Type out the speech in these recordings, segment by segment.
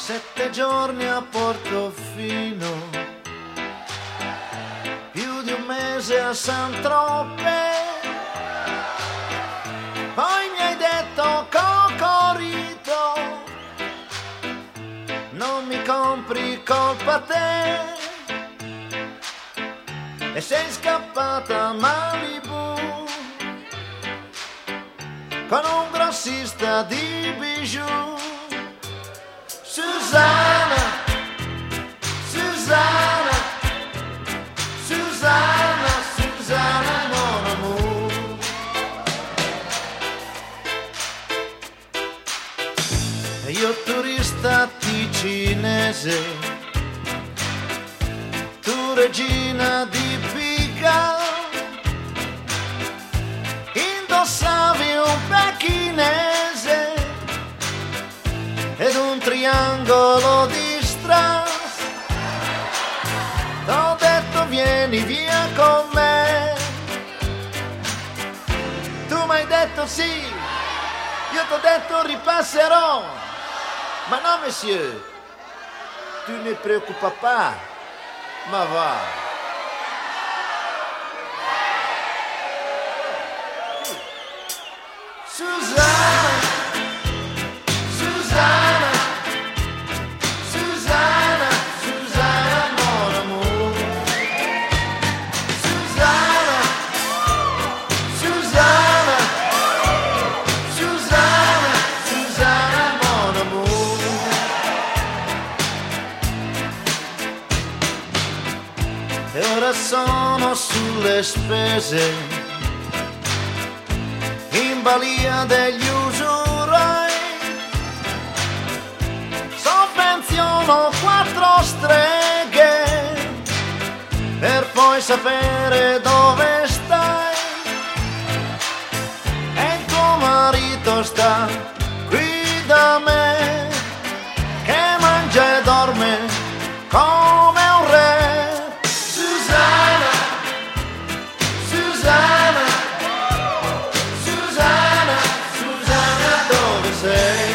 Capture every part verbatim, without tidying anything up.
Sette giorni a Portofino, più di un mese a Saint-Tropez. Poi mi hai detto Cocorito, non mi compri, colpa te. E sei scappata a Malibu con un grossista di bijou. Susanna, Susanna, Susanna, Susanna, mon amour. E io turista ticinese, tu regina di Pica, indossavi un pechinese ed un triangolo di strass. T'ho detto vieni via con me, tu m'hai detto sì, io t'ho detto ripasserò, ma no monsieur, tu ne préoccupa pas, ma va. Susanna, Susanna, Susanna, Susanna, mon amour. Susanna, Susanna, Susanna, Susanna, mon amour. E ora sono sulle spese, in balia degli usurai. Sovvenziono quattro streghe per poi sapere dove stai. E il tuo marito sta qui da me, che mangia e dorme come un re. Susanna, Susanna, Susanna, Susanna, dove sei?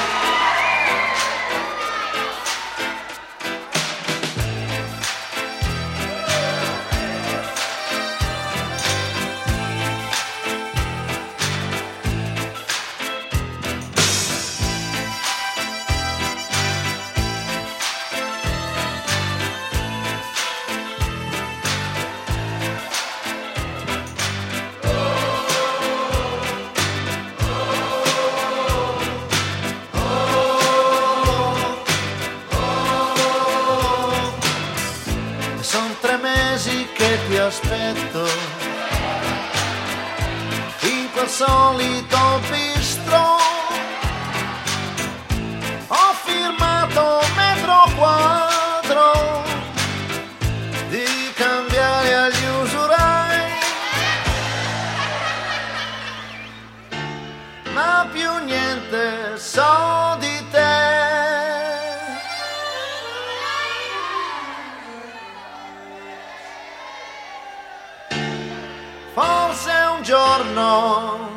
Son tre mesi che ti aspetto in quel solito bistro. Ho firmato metro quadro di cambiare agli usurai, ma più niente so di te. Forse un giorno